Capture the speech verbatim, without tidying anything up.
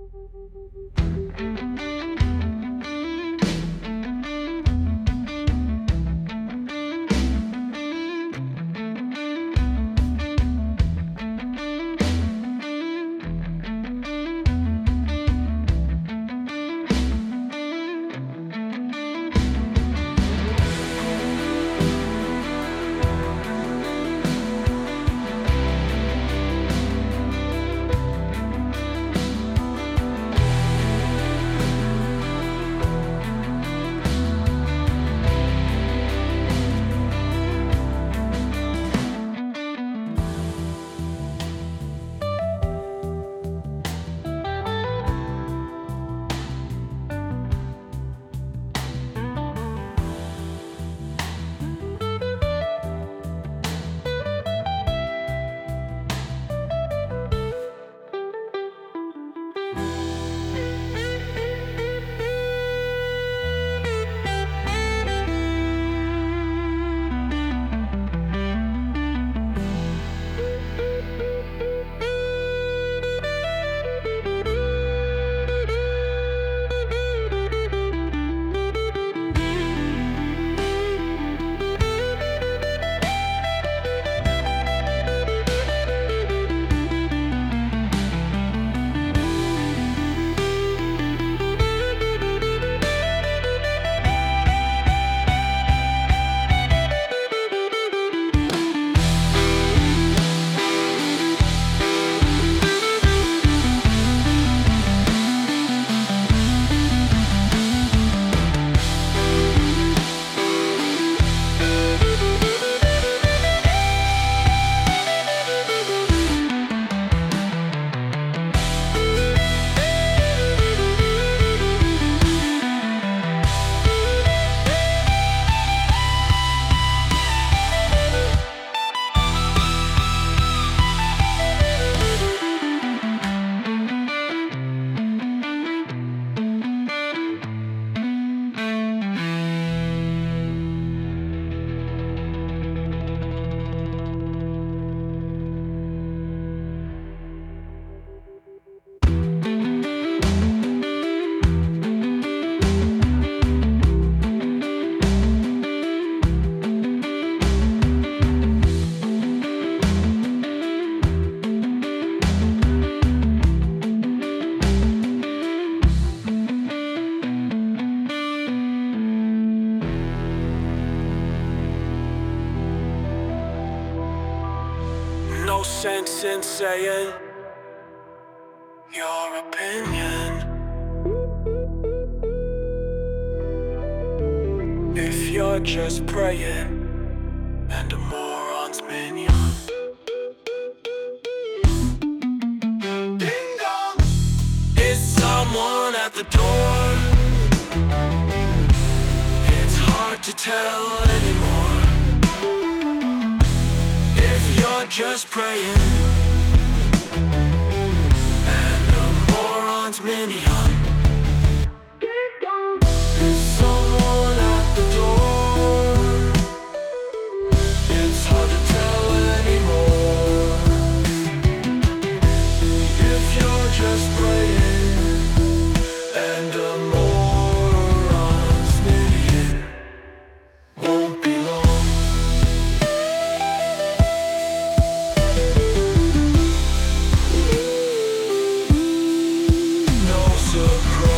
No sense in saying your opinion if you're just praying and a moron's minion. Ding dong! Is someone at the door? It's hard to tell anymore. If you're just praying and a moron's minion. Is someone at the door? It's hard to tell anymore. If you're just praying and a moron's minion. Won't be long. No surprise.